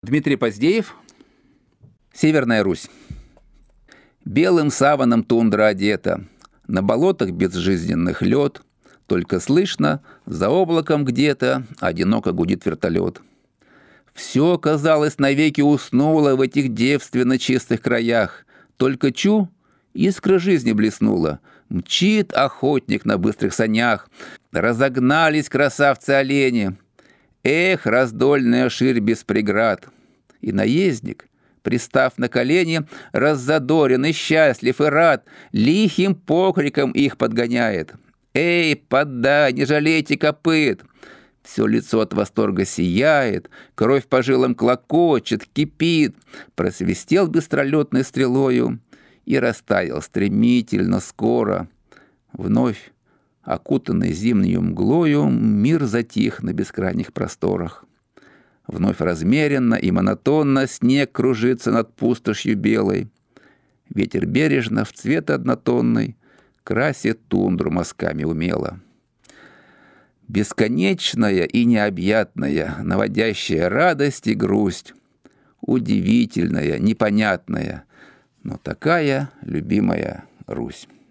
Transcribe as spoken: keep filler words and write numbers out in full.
Дмитрий Поздеев. Северная Русь. Белым саваном тундра одета, на болотах безжизненных лед, только слышно, за облаком где-то одиноко гудит вертолет. Все, казалось, навеки уснуло в этих девственно чистых краях, только чу, искра жизни блеснула. Мчит охотник на быстрых санях, разогнались красавцы-олени. Эх, раздольная ширь без преград! И наездник, пристав на колени, раззадорен и счастлив и рад, лихим покриком их подгоняет. Эй, поддай, не жалейте копыт! Все лицо от восторга сияет, кровь по жилам клокочет, кипит. Просвистел быстролетной стрелою и растаял стремительно, скоро. Вновь, окутанный зимнею мглою, мир затих на бескрайних просторах. Вновь размеренно и монотонно снег кружится над пустошью белой. Ветер бережно в цвет однотонный красит тундру мазками умело. Бесконечная и необъятная, наводящая радость и грусть, удивительная, непонятная, но такая любимая Русь.